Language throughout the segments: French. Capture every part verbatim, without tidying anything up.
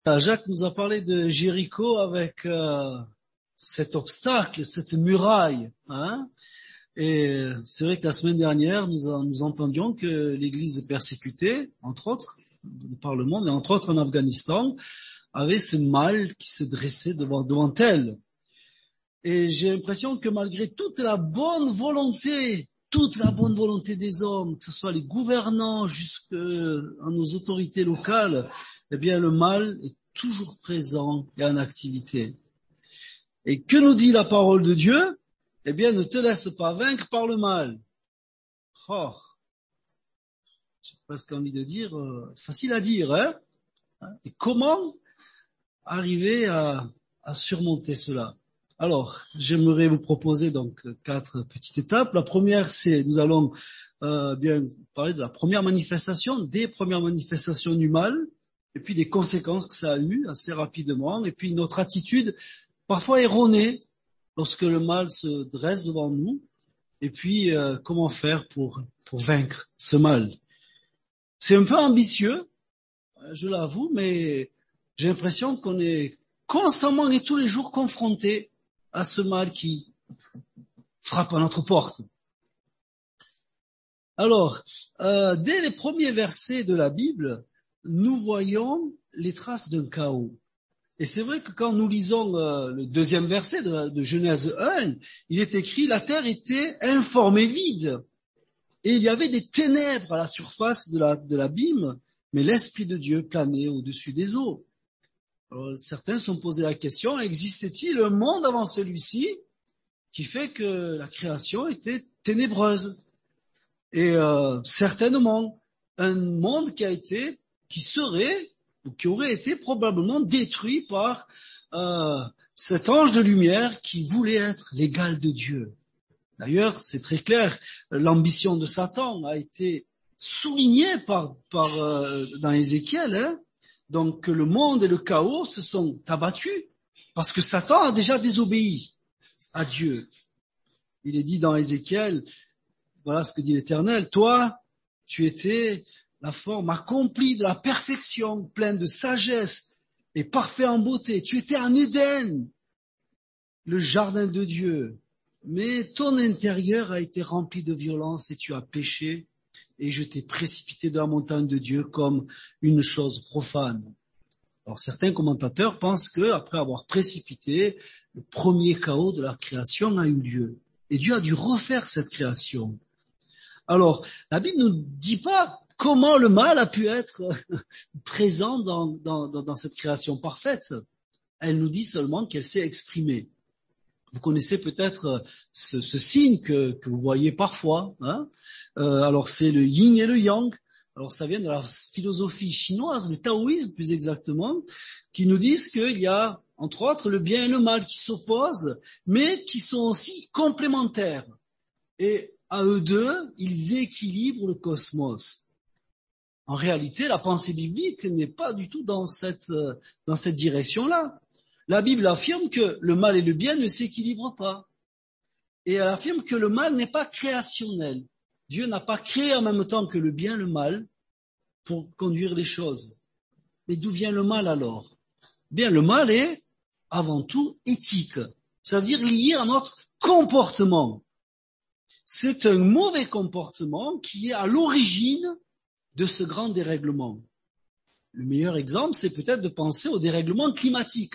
Jacques nous a parlé de Jéricho avec euh, cet obstacle, cette muraille. Hein, et c'est vrai que la semaine dernière, nous, a, nous entendions que l'Église persécutée, entre autres, par le monde, et entre autres en Afghanistan, avait ce mal qui se dressait devant, devant elle. Et j'ai l'impression que malgré toute la bonne volonté, toute la bonne volonté des hommes, que ce soit les gouvernants jusqu'à nos autorités locales, eh bien le mal est toujours présent et en activité. Et que nous dit la parole de Dieu? Eh bien, ne te laisse pas vaincre par le mal. Oh, j'ai presque envie de dire, euh, c'est facile à dire, hein? Et comment arriver à, à surmonter cela? Alors, j'aimerais vous proposer donc quatre petites étapes. La première, c'est, nous allons euh, bien parler de la première manifestation, des premières manifestations du mal, et puis des conséquences que ça a eu assez rapidement, et puis notre attitude parfois erronée lorsque le mal se dresse devant nous, et puis euh, comment faire pour pour vaincre ce mal. C'est un peu ambitieux, je l'avoue, mais j'ai l'impression qu'on est constamment et tous les jours confrontés à ce mal qui frappe à notre porte. Alors, euh, dès les premiers versets de la Bible, nous voyons les traces d'un chaos. Et c'est vrai que quand nous lisons euh, le deuxième verset de, de Genèse un, il est écrit « La terre était informe et vide, et il y avait des ténèbres à la surface de, la, de l'abîme, mais l'Esprit de Dieu planait au-dessus des eaux. » Alors, certains se sont posé la question, existait-il un monde avant celui-ci qui fait que la création était ténébreuse? Et euh, certainement, un monde qui a été, qui serait, ou qui aurait été probablement détruit par euh, cet ange de lumière qui voulait être l'égal de Dieu. D'ailleurs, c'est très clair, l'ambition de Satan a été soulignée par, par euh, dans Ézéchiel, hein. Donc le monde et le chaos se sont abattus parce que Satan a déjà désobéi à Dieu. Il est dit dans Ézéchiel, voilà ce que dit l'Éternel, toi, tu étais la forme accomplie de la perfection, pleine de sagesse et parfait en beauté. Tu étais en Éden, le jardin de Dieu. Mais ton intérieur a été rempli de violence et tu as péché. Et je t'ai précipité de la montagne de Dieu comme une chose profane. Alors certains commentateurs pensent que après avoir précipité, le premier chaos de la création a eu lieu. Et Dieu a dû refaire cette création. Alors, la Bible ne nous dit pas comment le mal a pu être présent dans, dans, dans cette création parfaite. Elle nous dit seulement qu'elle s'est exprimée. Vous connaissez peut-être ce, ce signe que, que vous voyez parfois, hein. Euh, alors c'est le yin et le yang. Alors ça vient de la philosophie chinoise, le taoïsme plus exactement, qui nous disent qu'il y a entre autres le bien et le mal qui s'opposent, mais qui sont aussi complémentaires. Et à eux deux, ils équilibrent le cosmos. En réalité, la pensée biblique n'est pas du tout dans cette dans cette direction-là. La Bible affirme que le mal et le bien ne s'équilibrent pas. Et elle affirme que le mal n'est pas créationnel. Dieu n'a pas créé en même temps que le bien et le mal pour conduire les choses. Mais d'où vient le mal alors? Bien, le mal est avant tout éthique. Ça veut dire lié à notre comportement. C'est un mauvais comportement qui est à l'origine de ce grand dérèglement. Le meilleur exemple, c'est peut-être de penser au dérèglement climatique.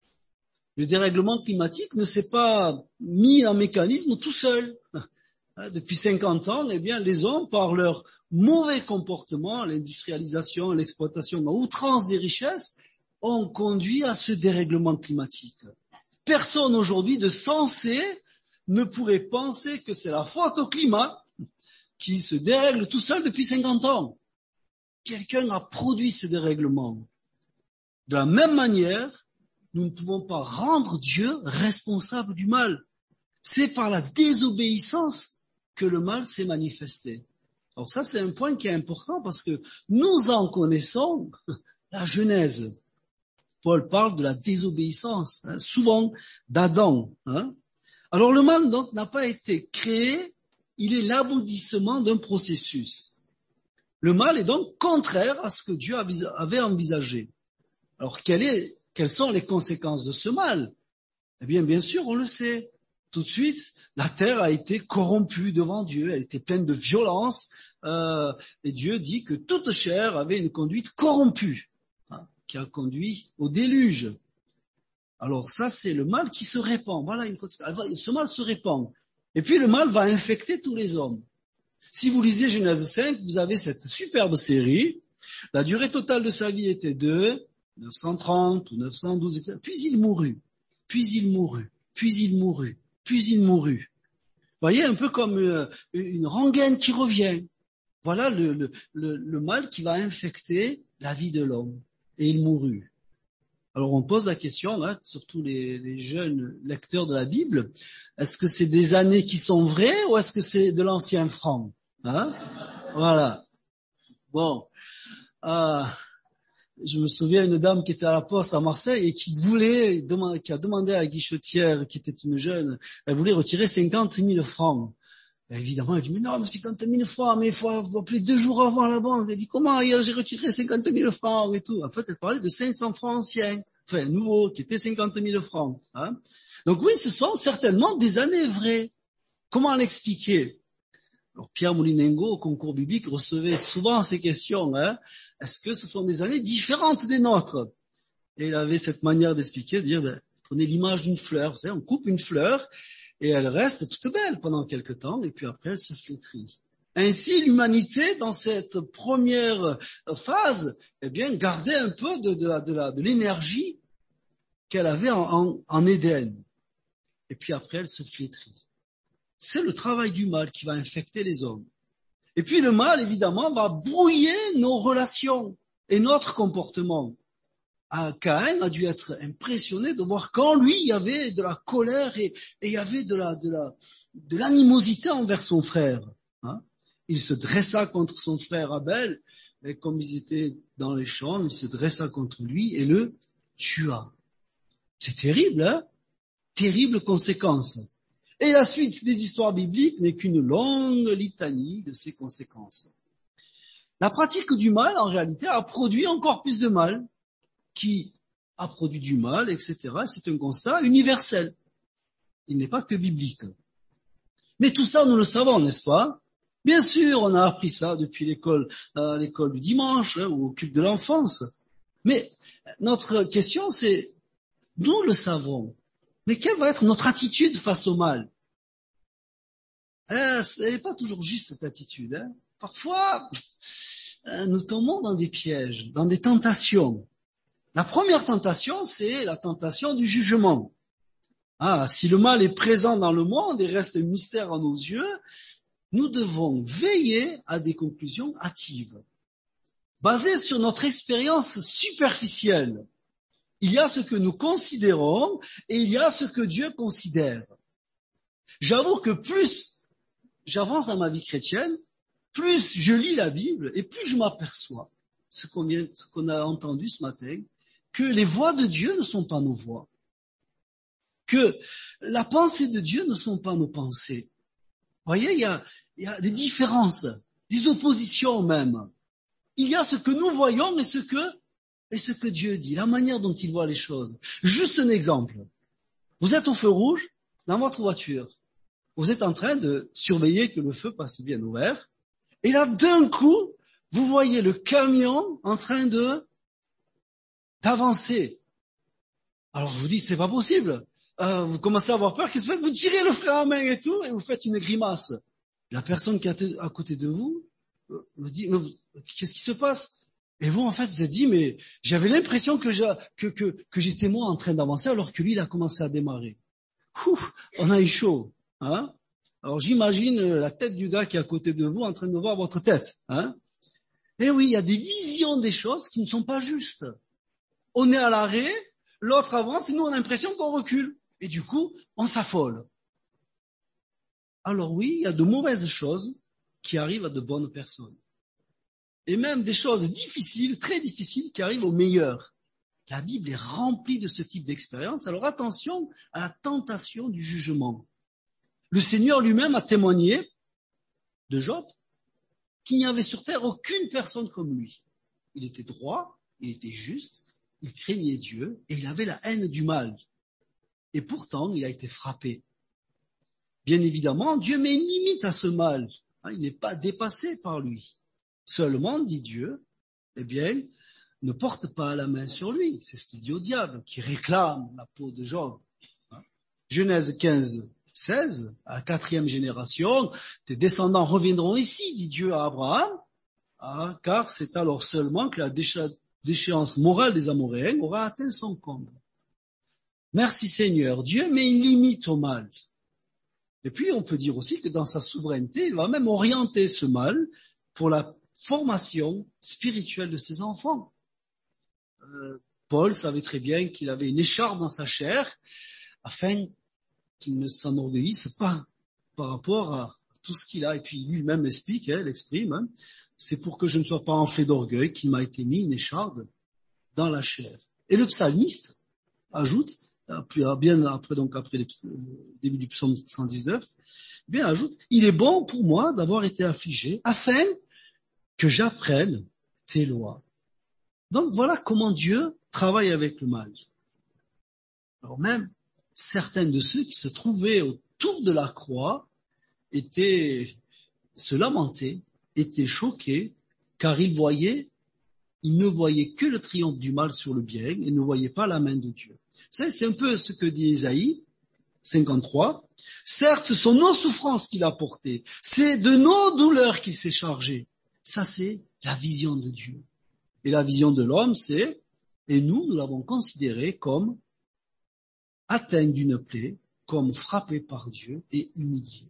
Le dérèglement climatique ne s'est pas mis en mécanisme tout seul. Depuis cinquante ans, eh bien, les hommes, par leur mauvais comportement, l'industrialisation, l'exploitation à outrance des richesses, ont conduit à ce dérèglement climatique. Personne aujourd'hui de sensé ne pourrait penser que c'est la faute au climat qui se dérègle tout seul depuis cinquante ans. Quelqu'un a produit ce dérèglement. De la même manière, nous ne pouvons pas rendre Dieu responsable du mal. C'est par la désobéissance que le mal s'est manifesté. Alors ça, c'est un point qui est important parce que nous en connaissons la Genèse. Paul parle de la désobéissance, hein, souvent d'Adam. Hein. Alors le mal donc n'a pas été créé, il est l'aboutissement d'un processus. Le mal est donc contraire à ce que Dieu avait envisagé. Alors, quelle est, quelles sont les conséquences de ce mal? Eh bien, bien sûr, on le sait. Tout de suite, la terre a été corrompue devant Dieu, elle était pleine de violence, euh, et Dieu dit que toute chair avait une conduite corrompue, hein, qui a conduit au déluge. Alors ça, c'est le mal qui se répand. Voilà une conséquence. Ce mal se répand. Et puis le mal va infecter tous les hommes. Si vous lisez Genèse cinq, vous avez cette superbe série. La durée totale de sa vie était de neuf cent trente ou neuf cent douze, et cetera. Puis il mourut. Puis il mourut. Puis il mourut. Puis il mourut. Vous voyez, un peu comme euh, une rengaine qui revient. Voilà le, le, le, le mal qui va infecter la vie de l'homme. Et il mourut. Alors on pose la question, hein, surtout les, les jeunes lecteurs de la Bible, est-ce que c'est des années qui sont vraies ou est-ce que c'est de l'ancien franc, hein? Voilà. Bon, euh, je me souviens d'une dame qui était à la poste à Marseille et qui voulait, qui a demandé à la guichetière, qui était une jeune, elle voulait retirer cinquante mille francs. Et évidemment, elle dit, mais non, mais cinquante mille francs, mais il faut appeler deux jours avant la banque. Elle dit, comment, hier, j'ai retiré cinquante mille francs et tout. En fait, elle parlait de cinq cents francs anciens, enfin, nouveaux, qui étaient cinquante mille francs, hein. Donc oui, ce sont certainement des années vraies. Comment l'expliquer? Alors, Pierre Moulinengo, au concours biblique, recevait souvent ces questions, hein. Est-ce que ce sont des années différentes des nôtres? Et il avait cette manière d'expliquer, de dire, ben, prenez l'image d'une fleur. Vous savez, on coupe une fleur, et elle reste toute belle pendant quelque temps, et puis après elle se flétrit. Ainsi, l'humanité, dans cette première phase, eh bien, gardait un peu de, de, de, la, de l'énergie qu'elle avait en, en, en Éden. Et puis après, elle se flétrit. C'est le travail du mal qui va infecter les hommes. Et puis le mal, évidemment, va brouiller nos relations et notre comportement. Ah, Caïn a dû être impressionné de voir qu'en lui, il y avait de la colère et, et il y avait de la, de la, de l'animosité envers son frère, hein. Il se dressa contre son frère Abel, et comme ils étaient dans les champs, il se dressa contre lui et le tua. C'est terrible, hein? Terrible conséquence. Et la suite des histoires bibliques n'est qu'une longue litanie de ces conséquences. La pratique du mal, en réalité, a produit encore plus de mal, qui a produit du mal, et cetera. C'est un constat universel. Il n'est pas que biblique. Mais tout ça, nous le savons, n'est-ce pas? Bien sûr, on a appris ça depuis l'école, euh, l'école du dimanche, hein, ou au culte de l'enfance. Mais notre question, c'est, nous le savons, mais quelle va être notre attitude face au mal? Euh, ce n'est pas toujours juste cette attitude, hein. Parfois, euh, nous tombons dans des pièges, dans des tentations. La première tentation, c'est la tentation du jugement. Ah, si le mal est présent dans le monde et reste un mystère à nos yeux, nous devons veiller à des conclusions hâtives, basées sur notre expérience superficielle. Il y a ce que nous considérons et il y a ce que Dieu considère. J'avoue que plus j'avance dans ma vie chrétienne, plus je lis la Bible et plus je m'aperçois, ce qu'on vient, ce qu'on a entendu ce matin, que les voix de Dieu ne sont pas nos voix, que la pensée de Dieu ne sont pas nos pensées. Vous voyez, il y a, il y a des différences, des oppositions même. Il y a ce que nous voyons et ce que, et ce que Dieu dit, la manière dont il voit les choses. Juste un exemple. Vous êtes au feu rouge dans votre voiture. Vous êtes en train de surveiller que le feu passe bien ouvert. Et là, d'un coup, vous voyez le camion en train de d'avancer. Alors vous dites, c'est pas possible. Euh, vous commencez à avoir peur, qu'est-ce que vous faites? Vous tirez le frein à main et tout, et vous faites une grimace. La personne qui est à côté de vous euh, vous dit, mais vous, qu'est-ce qui se passe? Et vous, en fait, vous êtes dit, mais j'avais l'impression que, je, que, que, que j'étais moi en train d'avancer, alors que lui, il a commencé à démarrer. Ouf, on a eu chaud, hein? Alors j'imagine la tête du gars qui est à côté de vous en train de voir votre tête, hein? Et oui, il y a des visions des choses qui ne sont pas justes. On est à l'arrêt, l'autre avance et nous on a l'impression qu'on recule. Et du coup, on s'affole. Alors oui, il y a de mauvaises choses qui arrivent à de bonnes personnes. Et même des choses difficiles, très difficiles, qui arrivent aux meilleurs. La Bible est remplie de ce type d'expérience. Alors attention à la tentation du jugement. Le Seigneur lui-même a témoigné de Job qu'il n'y avait sur terre aucune personne comme lui. Il était droit, il était juste, il craignait Dieu et il avait la haine du mal. Et pourtant, il a été frappé. Bien évidemment, Dieu met une limite à ce mal. Il n'est pas dépassé par lui. Seulement, dit Dieu, eh bien, ne porte pas la main sur lui. C'est ce qu'il dit au diable, qui réclame la peau de Job. Genèse quinze, seize, à la quatrième génération, tes descendants reviendront ici, dit Dieu à Abraham, ah, car c'est alors seulement que la déchéance morale des Amoréens aura atteint son comble. Merci Seigneur, Dieu met une limite au mal. Et puis on peut dire aussi que dans sa souveraineté, il va même orienter ce mal pour la formation spirituelle de ses enfants. Euh, Paul savait très bien qu'il avait une écharpe dans sa chair afin qu'il ne s'enorgueillisse pas par rapport à tout ce qu'il a. Et puis lui-même l'explique, hein, l'exprime, hein, c'est pour que je ne sois pas enflé d'orgueil qu'il m'a été mis une écharde dans la chair. Et le psalmiste ajoute, bien après, donc après le début du psaume cent dix-neuf, bien ajoute, il est bon pour moi d'avoir été affligé afin que j'apprenne tes lois. Donc voilà comment Dieu travaille avec le mal. Alors même, certains de ceux qui se trouvaient autour de la croix étaient, se lamentaient, étaient choqués, car ils voyaient, ils ne voyaient que le triomphe du mal sur le bien et ne voyaient pas la main de Dieu. Ça, c'est un peu ce que dit Ésaïe cinquante-trois. Certes, ce sont nos souffrances qu'il a portées, c'est de nos douleurs qu'il s'est chargé. Ça, c'est la vision de Dieu. Et la vision de l'homme, c'est, et nous, nous l'avons considéré comme atteint d'une plaie, comme frappé par Dieu et humilié.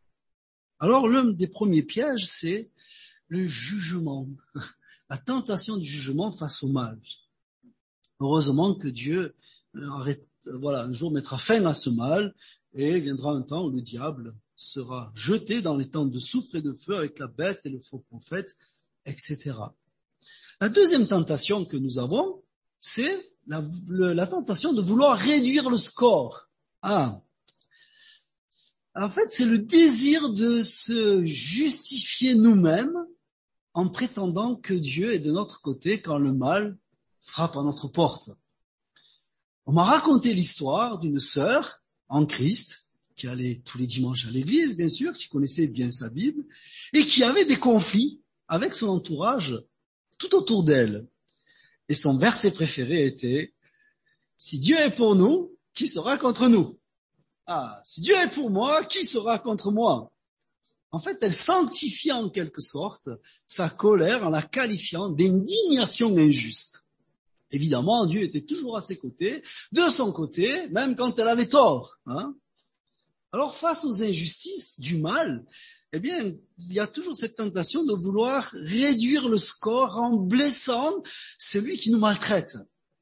Alors, l'un des premiers pièges, c'est le jugement, la tentation du jugement face au mal. Heureusement que Dieu arrête, voilà, un jour mettra fin à ce mal et viendra un temps où le diable sera jeté dans les temps de soufre et de feu avec la bête et le faux prophète, et cetera. La deuxième tentation que nous avons, c'est la, le, la tentation de vouloir réduire le score. Ah. En fait, c'est le désir de se justifier nous-mêmes en prétendant que Dieu est de notre côté quand le mal frappe à notre porte. On m'a raconté l'histoire d'une sœur en Christ, qui allait tous les dimanches à l'église, bien sûr, qui connaissait bien sa Bible, et qui avait des conflits avec son entourage tout autour d'elle. Et son verset préféré était « Si Dieu est pour nous, qui sera contre nous ?» Ah, si Dieu est pour moi, qui sera contre moi? En fait, elle sanctifiait en quelque sorte sa colère en la qualifiant d'indignation injuste. Évidemment, Dieu était toujours à ses côtés, de son côté, même quand elle avait tort. Hein. Alors, face aux injustices du mal, eh bien, il y a toujours cette tentation de vouloir réduire le score en blessant celui qui nous maltraite.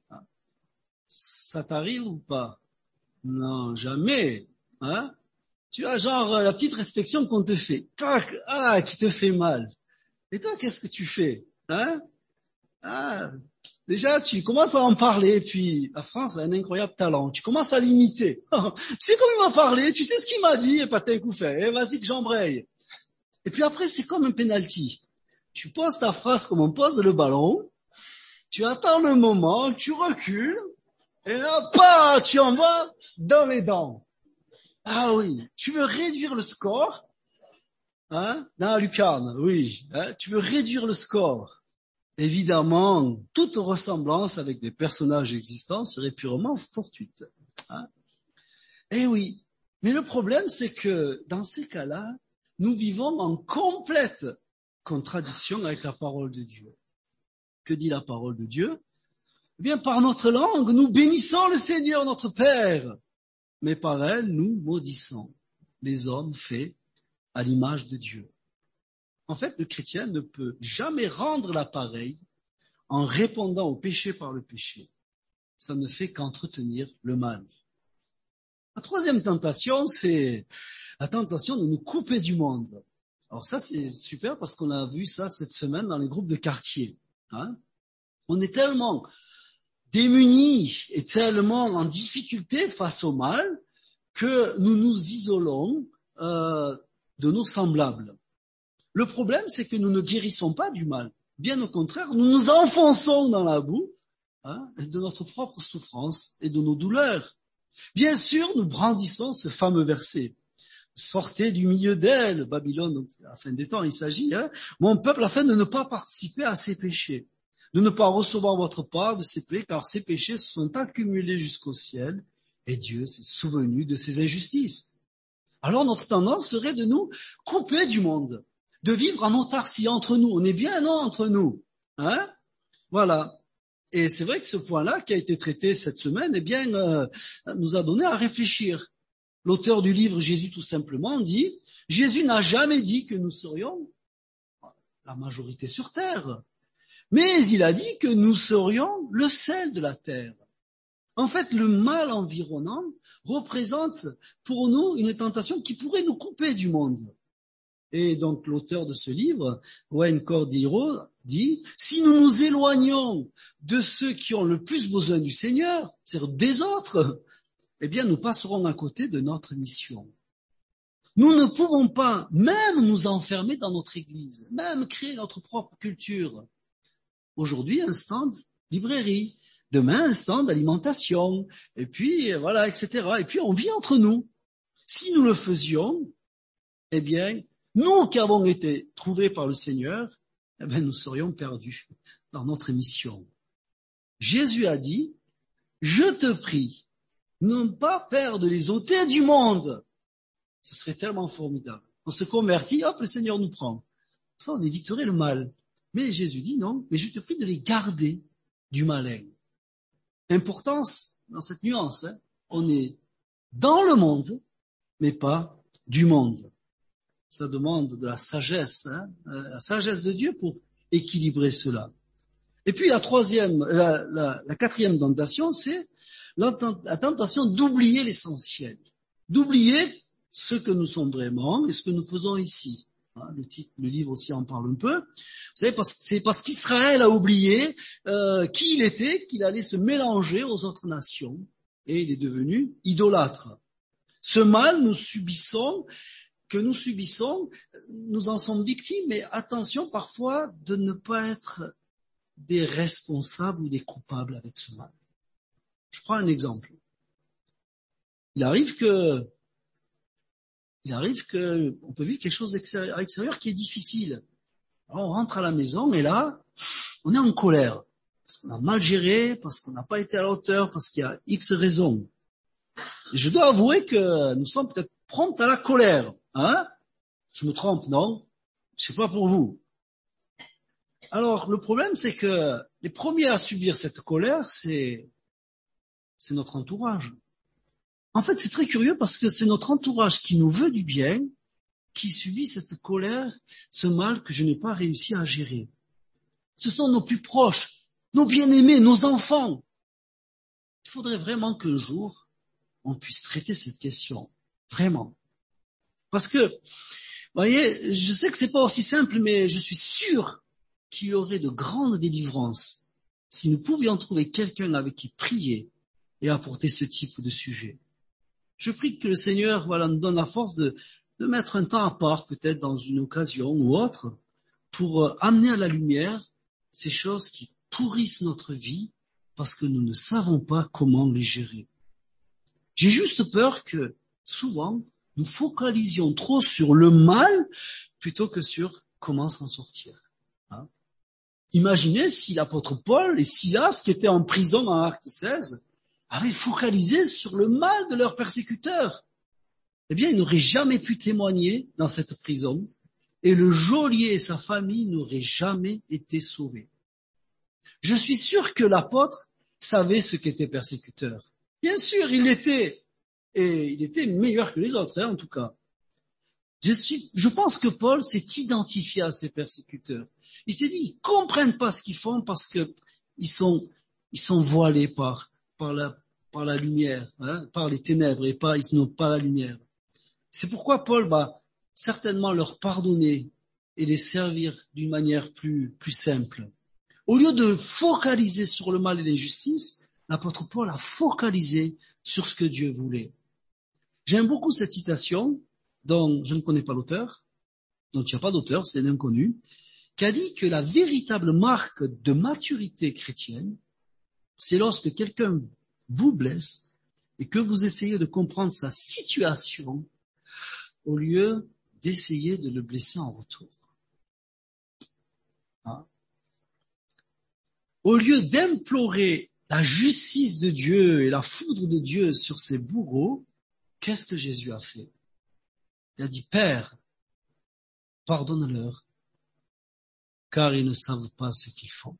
Ça t'arrive ou pas? Non, jamais. Hein? Tu as genre la petite réflexion qu'on te fait. Tac, ah, qui te fait mal. Et toi, qu'est-ce que tu fais? Hein? Ah, déjà, tu commences à en parler, puis la France a un incroyable talent. Tu commences à l'imiter. Tu sais comment il m'a parlé, tu sais ce qu'il m'a dit, et pas t'es coup fait. Et vas-y que j'embraye. Et puis après, c'est comme un penalty. Tu poses ta phrase comme on pose le ballon, tu attends le moment, tu recules, et là, bah, tu en vas dans les dents. Ah oui, tu veux réduire le score, hein, dans la lucarne, oui, hein, tu veux réduire le score. Évidemment, toute ressemblance avec des personnages existants serait purement fortuite. Hein. Eh oui, mais le problème, c'est que dans ces cas-là, nous vivons en complète contradiction avec la parole de Dieu. Que dit la parole de Dieu? Eh bien, par notre langue, nous bénissons le Seigneur notre Père, mais par elle, nous maudissons les hommes faits à l'image de Dieu. En fait, le chrétien ne peut jamais rendre l'appareil en répondant au péché par le péché. Ça ne fait qu'entretenir le mal. La troisième tentation, c'est la tentation de nous couper du monde. Alors ça, c'est super parce qu'on a vu ça cette semaine dans les groupes de quartier. Hein. On est tellement démunis et tellement en difficulté face au mal que nous nous isolons euh, de nos semblables. Le problème, c'est que nous ne guérissons pas du mal. Bien au contraire, nous nous enfonçons dans la boue hein, de notre propre souffrance et de nos douleurs. Bien sûr, nous brandissons ce fameux verset. Sortez du milieu d'elle, Babylone, donc à la fin des temps, il s'agit, hein, mon peuple, afin de ne pas participer à ses péchés, de ne pas recevoir votre part de ses plaies, car ces péchés se sont accumulés jusqu'au ciel, et Dieu s'est souvenu de ses injustices. Alors notre tendance serait de nous couper du monde, de vivre en autarcie entre nous. On est bien, non, entre nous, hein? Voilà. Et c'est vrai que ce point-là, qui a été traité cette semaine, eh bien, euh, nous a donné à réfléchir. L'auteur du livre Jésus tout simplement dit, Jésus n'a jamais dit que nous serions la majorité sur terre, mais il a dit que nous serions le sel de la terre. En fait, le mal environnant représente pour nous une tentation qui pourrait nous couper du monde. Et donc l'auteur de ce livre, Wayne Cordeiro, dit, si nous nous éloignons de ceux qui ont le plus besoin du Seigneur, c'est-à-dire des autres, eh bien, nous passerons à côté de notre mission. Nous ne pouvons pas même nous enfermer dans notre église, même créer notre propre culture. Aujourd'hui, un stand librairie, demain, un stand alimentation, et puis, voilà, et cetera. Et puis, on vit entre nous. Si nous le faisions, eh bien, nous qui avons été trouvés par le Seigneur, eh bien, nous serions perdus dans notre mission. Jésus a dit, je te prie, ne pas perdre les ôtés du monde. Ce serait tellement formidable. On se convertit, hop, le Seigneur nous prend. Ça, on éviterait le mal. Mais Jésus dit non, mais je te prie de les garder du malin. Importance dans cette nuance, hein. On est dans le monde, mais pas du monde. Ça demande de la sagesse, hein, la sagesse de Dieu pour équilibrer cela. Et puis la troisième, la, la, la quatrième tentation, c'est la tentation d'oublier l'essentiel, d'oublier ce que nous sommes vraiment et ce que nous faisons ici. Le titre, le livre aussi en parle un peu. Vous savez, parce, c'est parce qu'Israël a oublié euh, qui il était qu'il allait se mélanger aux autres nations et il est devenu idolâtre. Ce mal, nous subissons, que nous subissons, nous en sommes victimes, mais attention parfois de ne pas être des responsables ou des coupables avec ce mal. Je prends un exemple. Il arrive que, il arrive que, on peut vivre quelque chose à l'extérieur qui est difficile. Alors on rentre à la maison et là, on est en colère. Parce qu'on a mal géré, parce qu'on n'a pas été à la hauteur, parce qu'il y a X raisons. Et je dois avouer que nous sommes peut-être prompts à la colère, hein? Je me trompe, non? Je sais pas pour vous. Alors, le problème, c'est que les premiers à subir cette colère, c'est, c'est notre entourage. En fait, c'est très curieux parce que c'est notre entourage qui nous veut du bien, qui subit cette colère, ce mal que je n'ai pas réussi à gérer. Ce sont nos plus proches, nos bien-aimés, nos enfants. Il faudrait vraiment qu'un jour, on puisse traiter cette question. Vraiment. Parce que, vous voyez, je sais que c'est pas aussi simple, mais je suis sûr qu'il y aurait de grandes délivrances si nous pouvions trouver quelqu'un avec qui prier et apporter ce type de sujet. Je prie que le Seigneur, voilà, nous donne la force de, de mettre un temps à part, peut-être dans une occasion ou autre, pour amener à la lumière ces choses qui pourrissent notre vie parce que nous ne savons pas comment les gérer. J'ai juste peur que, souvent, nous focalisions trop sur le mal plutôt que sur comment s'en sortir. Hein? Imaginez si l'apôtre Paul et Silas, qui étaient en prison dans Acte seize, avaient focalisé sur le mal de leurs persécuteurs. Eh bien, ils n'auraient jamais pu témoigner dans cette prison et le geôlier et sa famille n'auraient jamais été sauvés. Je suis sûr que l'apôtre savait ce qu'était persécuteur. Bien sûr, il l'était. Et il était meilleur que les autres, hein, en tout cas. Je suis, je pense que Paul s'est identifié à ses persécuteurs. Il s'est dit, ils comprennent pas ce qu'ils font parce que ils sont, ils sont voilés par, par la, par la lumière, hein, par les ténèbres et pas, ils n'ont pas la lumière. C'est pourquoi Paul va certainement leur pardonner et les servir d'une manière plus, plus simple. Au lieu de focaliser sur le mal et l'injustice, l'apôtre Paul a focalisé sur ce que Dieu voulait. J'aime beaucoup cette citation, dont je ne connais pas l'auteur, dont il n'y a pas d'auteur, c'est un inconnu, qui a dit que la véritable marque de maturité chrétienne, c'est lorsque quelqu'un vous blesse et que vous essayez de comprendre sa situation au lieu d'essayer de le blesser en retour. Hein? Au lieu d'implorer la justice de Dieu et la foudre de Dieu sur ses bourreaux, qu'est-ce que Jésus a fait? Il a dit, Père, pardonne-leur, car ils ne savent pas ce qu'ils font.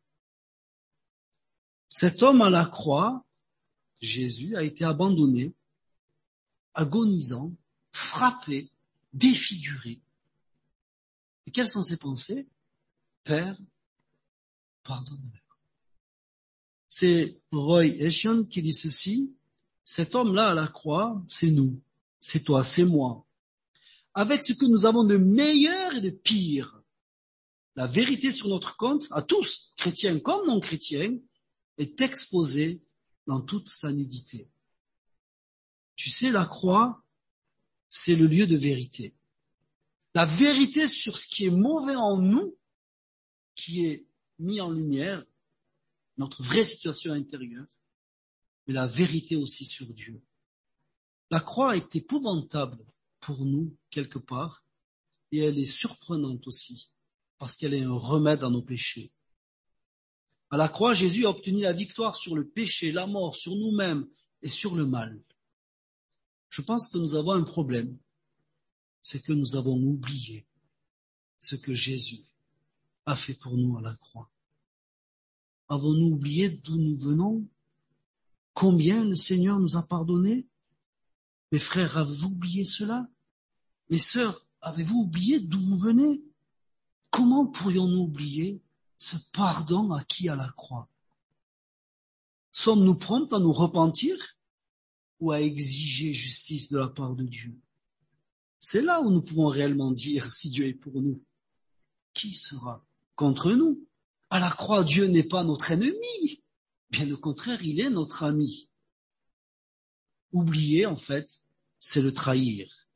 Cet homme à la croix, Jésus, a été abandonné, agonisant, frappé, défiguré. Et quelles sont ses pensées? Père, pardonne-leur. C'est Roy Hession qui dit ceci, cet homme-là à la croix, c'est nous, c'est toi, c'est moi. Avec ce que nous avons de meilleur et de pire, la vérité sur notre compte, à tous, chrétiens comme non chrétiens, est exposée dans toute sa nudité. Tu sais, la croix, c'est le lieu de vérité. La vérité sur ce qui est mauvais en nous, qui est mis en lumière, notre vraie situation intérieure, mais la vérité aussi sur Dieu. La croix est épouvantable pour nous, quelque part, et elle est surprenante aussi, parce qu'elle est un remède à nos péchés. À la croix, Jésus a obtenu la victoire sur le péché, la mort, sur nous-mêmes et sur le mal. Je pense que nous avons un problème, c'est que nous avons oublié ce que Jésus a fait pour nous à la croix. Avons-nous oublié d'où nous venons? Combien le Seigneur nous a pardonné? Mes frères, avez-vous oublié cela? Mes sœurs, avez-vous oublié d'où vous venez? Comment pourrions-nous oublier ce pardon acquis à la croix? Sommes-nous prompts à nous repentir ou à exiger justice de la part de Dieu? C'est là où nous pouvons réellement dire si Dieu est pour nous. Qui sera contre nous? À la croix, Dieu n'est pas notre ennemi. Bien au contraire, il est notre ami. Oublier, en fait, c'est le trahir.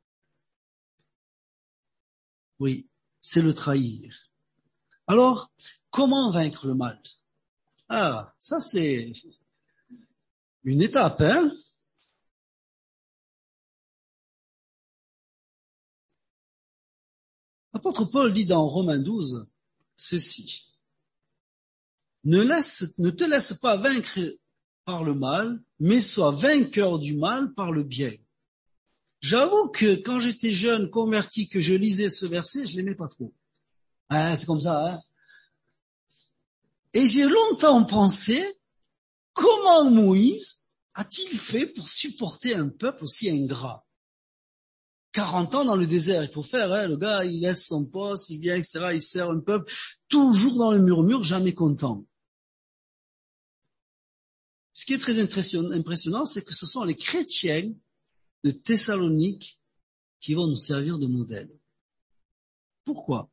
Oui, c'est le trahir. Alors, comment vaincre le mal? Ah, ça c'est une étape, hein? L'apôtre Paul dit dans Romains douze ceci. Ne, laisse, ne te laisse pas vaincre par le mal, mais sois vainqueur du mal par le bien. J'avoue que quand j'étais jeune, converti, que je lisais ce verset, je l'aimais pas trop. Ah, c'est comme ça, hein. Et j'ai longtemps pensé, comment Moïse a-t-il fait pour supporter un peuple aussi ingrat? quarante ans dans le désert, il faut faire, hein. Le gars, il laisse son poste, il vient, et cetera, il sert un peuple, toujours dans le murmure, jamais content. Ce qui est très impressionnant, c'est que ce sont les chrétiens de Thessalonique qui vont nous servir de modèle. Pourquoi?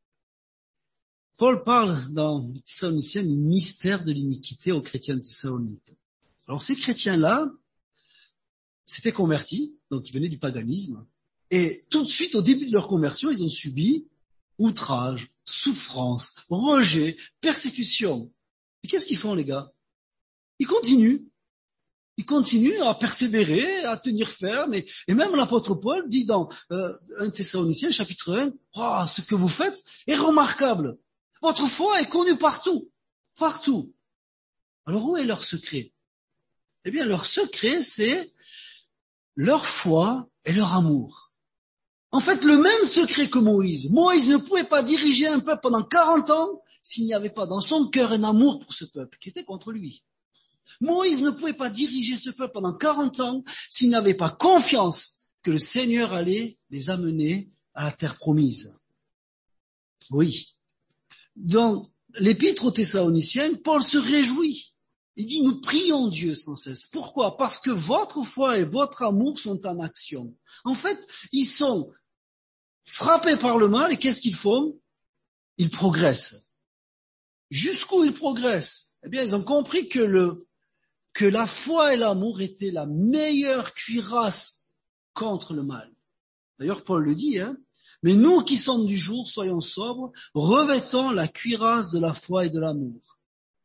Paul parle dans les Thessaloniciens du mystère de l'iniquité aux chrétiens de Thessalonique. Alors ces chrétiens-là s'étaient convertis, donc ils venaient du paganisme, et tout de suite au début de leur conversion, ils ont subi outrage, souffrance, rejet, persécution. Et qu'est-ce qu'ils font les gars? Ils continuent. Ils continuent à persévérer, à tenir ferme. Et, et même l'apôtre Paul dit dans euh, un Thessaloniciens, chapitre un, oh, ce que vous faites est remarquable. Votre foi est connue partout. Partout. Alors où est leur secret? Eh bien, leur secret, c'est leur foi et leur amour. En fait, le même secret que Moïse. Moïse ne pouvait pas diriger un peuple pendant quarante ans s'il n'y avait pas dans son cœur un amour pour ce peuple qui était contre lui. Moïse ne pouvait pas diriger ce peuple pendant quarante ans s'il n'avait pas confiance que le Seigneur allait les amener à la terre promise. Oui. Dans l'épître aux Thessaloniciens, Paul se réjouit. Il dit, nous prions Dieu sans cesse. Pourquoi? Parce que votre foi et votre amour sont en action. En fait, ils sont frappés par le mal et qu'est-ce qu'ils font? Ils progressent. Jusqu'où ils progressent? Eh bien, ils ont compris que le que la foi et l'amour étaient la meilleure cuirasse contre le mal. D'ailleurs, Paul le dit, hein. Mais nous qui sommes du jour, soyons sobres, revêtons la cuirasse de la foi et de l'amour.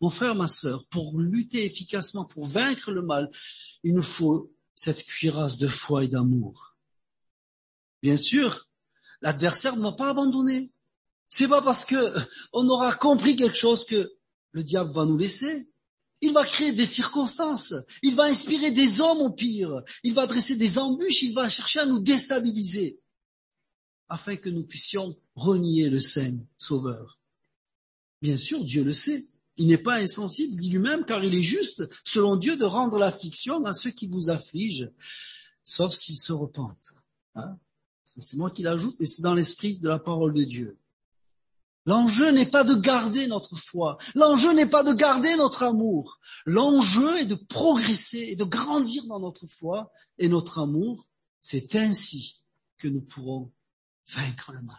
Mon frère, ma sœur, pour lutter efficacement, pour vaincre le mal, il nous faut cette cuirasse de foi et d'amour. Bien sûr, l'adversaire ne va pas abandonner. C'est pas parce que on aura compris quelque chose que le diable va nous laisser. Il va créer des circonstances. Il va inspirer des hommes au pire. Il va dresser des embûches. Il va chercher à nous déstabiliser afin que nous puissions renier le Saint Sauveur. Bien sûr, Dieu le sait. Il n'est pas insensible, dit lui-même, car il est juste, selon Dieu, de rendre l'affliction à ceux qui vous affligent, sauf s'ils se repentent. Hein? C'est moi qui l'ajoute, et c'est dans l'esprit de la parole de Dieu. L'enjeu n'est pas de garder notre foi. L'enjeu n'est pas de garder notre amour. L'enjeu est de progresser et de grandir dans notre foi et notre amour. C'est ainsi que nous pourrons vaincre le mal.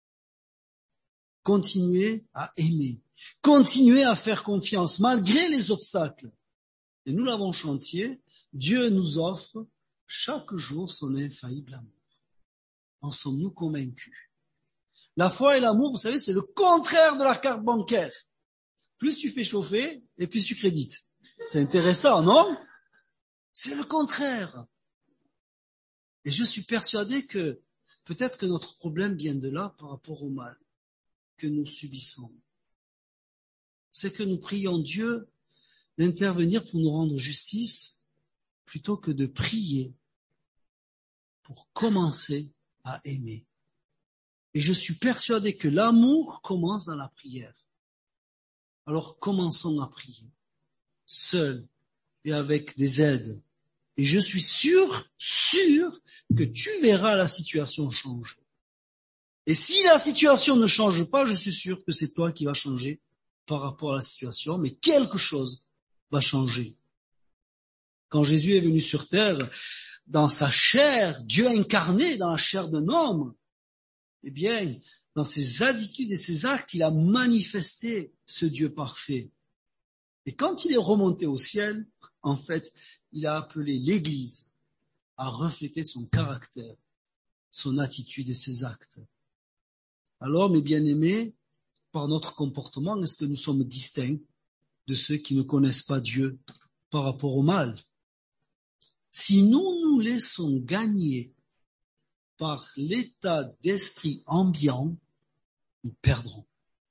Continuer à aimer. Continuer à faire confiance malgré les obstacles. Et nous l'avons chanté, Dieu nous offre chaque jour son infaillible amour. En sommes-nous convaincus? La foi et l'amour, vous savez, c'est le contraire de la carte bancaire. Plus tu fais chauffer, et plus tu crédites. C'est intéressant, non? C'est le contraire. Et je suis persuadé que peut-être que notre problème vient de là par rapport au mal que nous subissons. C'est que nous prions Dieu d'intervenir pour nous rendre justice plutôt que de prier pour commencer à aimer. Et je suis persuadé que l'amour commence dans la prière. Alors commençons à prier, seuls et avec des aides. Et je suis sûr, sûr que tu verras la situation changer. Et si la situation ne change pas, je suis sûr que c'est toi qui vas changer par rapport à la situation, mais quelque chose va changer. Quand Jésus est venu sur terre, dans sa chair, Dieu incarné dans la chair d'un homme, eh bien, dans ses attitudes et ses actes, il a manifesté ce Dieu parfait. Et quand il est remonté au ciel, en fait, il a appelé l'Église à refléter son caractère, son attitude et ses actes. Alors, mes bien-aimés, par notre comportement, est-ce que nous sommes distincts de ceux qui ne connaissent pas Dieu par rapport au mal? Si nous nous laissons gagner par l'état d'esprit ambiant, nous perdrons.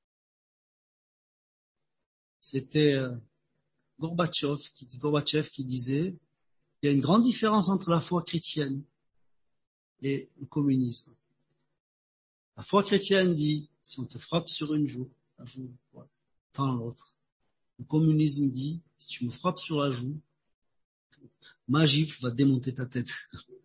C'était euh, Gorbatchev qui, Gorbatchev qui disait il y a une grande différence entre la foi chrétienne et le communisme. La foi chrétienne dit si on te frappe sur une joue, la joue, ouais, tends l'autre. Le communisme dit si tu me frappes sur la joue, ma gifle va démonter ta tête.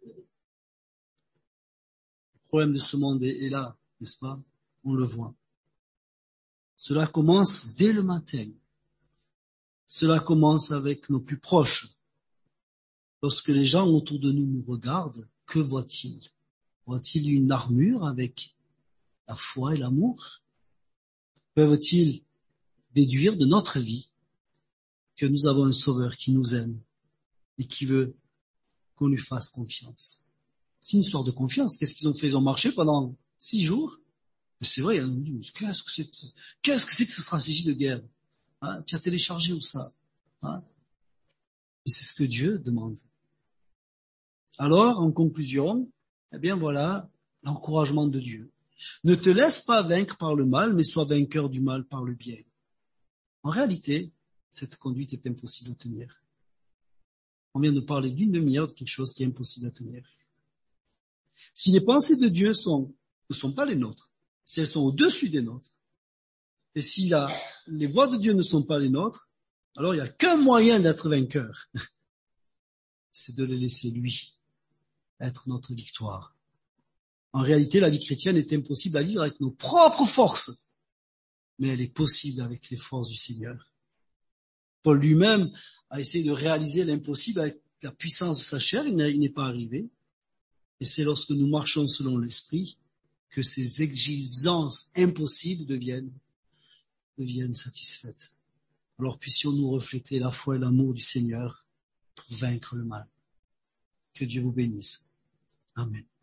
Le problème de ce monde est, est là, n'est-ce pas? On le voit. Cela commence dès le matin. Cela commence avec nos plus proches. Lorsque les gens autour de nous nous regardent, que voient-ils? Voient-ils une armure avec la foi et l'amour? Peuvent-ils déduire de notre vie que nous avons un Sauveur qui nous aime et qui veut qu'on lui fasse confiance? C'est une histoire de confiance. Qu'est-ce qu'ils ont fait? Ils ont marché pendant six jours. Et c'est vrai, on dit, qu'est-ce que c'est, qu'est-ce que c'est que cette stratégie de guerre? Hein, tu as téléchargé où ça? Hein? Et c'est ce que Dieu demande. Alors, en conclusion, eh bien voilà l'encouragement de Dieu. Ne te laisse pas vaincre par le mal, mais sois vainqueur du mal par le bien. En réalité, cette conduite est impossible à tenir. On vient de parler d'une demi-heure de quelque chose qui est impossible à tenir. Si les pensées de Dieu sont, ne sont pas les nôtres, si elles sont au-dessus des nôtres, et si la, les voies de Dieu ne sont pas les nôtres, alors il n'y a qu'un moyen d'être vainqueur. C'est de le laisser lui être notre victoire. En réalité, la vie chrétienne est impossible à vivre avec nos propres forces, mais elle est possible avec les forces du Seigneur. Paul lui-même a essayé de réaliser l'impossible avec la puissance de sa chair, il n'est pas arrivé. Et c'est lorsque nous marchons selon l'Esprit que ces exigences impossibles deviennent, deviennent satisfaites. Alors puissions-nous refléter la foi et l'amour du Seigneur pour vaincre le mal. Que Dieu vous bénisse. Amen.